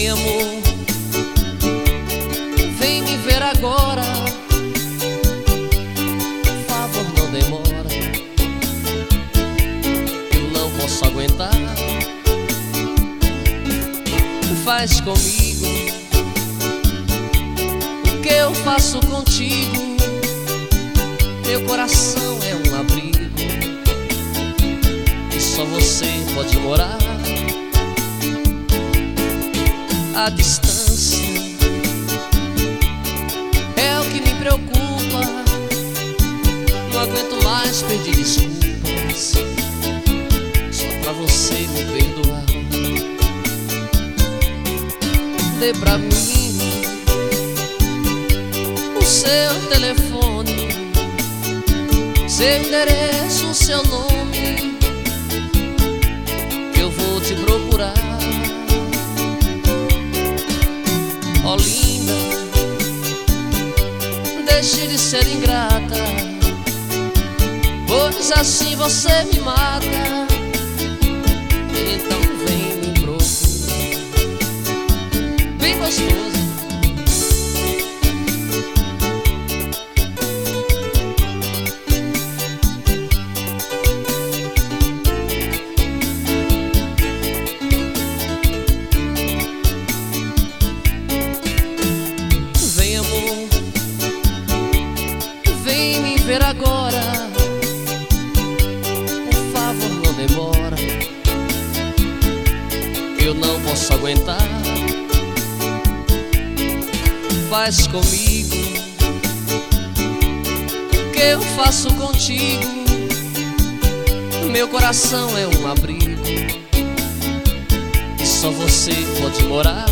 Vem, amor, vem me ver agora. Por favor, não demora. Eu não posso aguentar. Faz comigo o que eu faço contigo. Meu coração é um abrigo e só você pode morar. A distância é o que me preocupa. Não aguento mais pedir desculpas só pra você me perdoar. Dê pra mim o seu telefone, seu endereço, o seu nome, que eu vou te procurar. Ó linda, deixe de ser ingrata, pois assim você me mata. Então vem me procurar, bem gostoso. Vem me ver agora, por favor, não demora. Eu não posso aguentar. Faz comigo o que eu faço contigo. Meu coração é um abrigo e só você pode morar.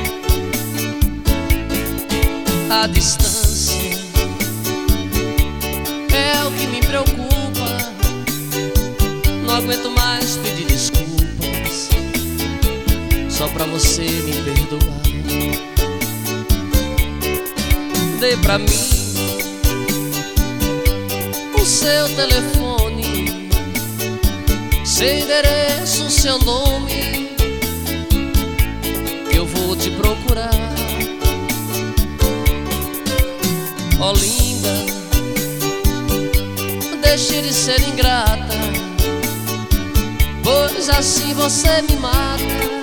A distância é o que me preocupa. Não aguento mais pedir desculpas só pra você me perdoar. Dê pra mim o seu telefone, seu endereço, seu nome, que eu vou te procurar. Ó linda, deixe de ser ingrata, pois assim você me mata.